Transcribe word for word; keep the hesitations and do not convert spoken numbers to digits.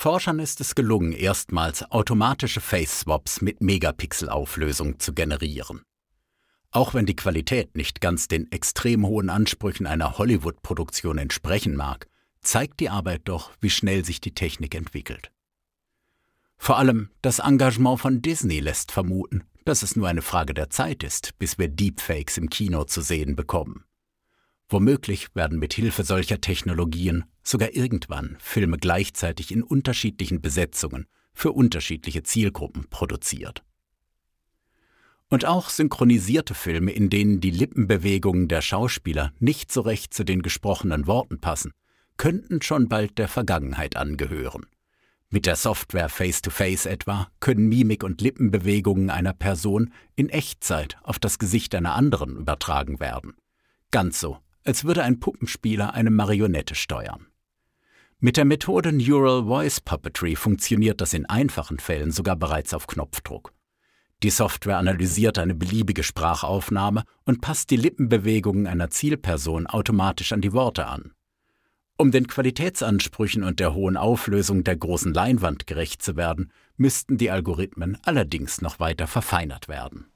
Forschern ist es gelungen, erstmals automatische Face-Swaps mit Megapixel-Auflösung zu generieren. Auch wenn die Qualität nicht ganz den extrem hohen Ansprüchen einer Hollywood-Produktion entsprechen mag, zeigt die Arbeit doch, wie schnell sich die Technik entwickelt. Vor allem das Engagement von Disney lässt vermuten, dass es nur eine Frage der Zeit ist, bis wir Deepfakes im Kino zu sehen bekommen. Womöglich werden mit Hilfe solcher Technologien sogar irgendwann Filme gleichzeitig in unterschiedlichen Besetzungen für unterschiedliche Zielgruppen produziert. Und auch synchronisierte Filme, in denen die Lippenbewegungen der Schauspieler nicht so recht zu den gesprochenen Worten passen, könnten schon bald der Vergangenheit angehören. Mit der Software Face-to-Face etwa können Mimik und Lippenbewegungen einer Person in Echtzeit auf das Gesicht einer anderen übertragen werden. Ganz so, als würde ein Puppenspieler eine Marionette steuern. Mit der Methode Neural Voice Puppetry funktioniert das in einfachen Fällen sogar bereits auf Knopfdruck. Die Software analysiert eine beliebige Sprachaufnahme und passt die Lippenbewegungen einer Zielperson automatisch an die Worte an. Um den Qualitätsansprüchen und der hohen Auflösung der großen Leinwand gerecht zu werden, müssten die Algorithmen allerdings noch weiter verfeinert werden.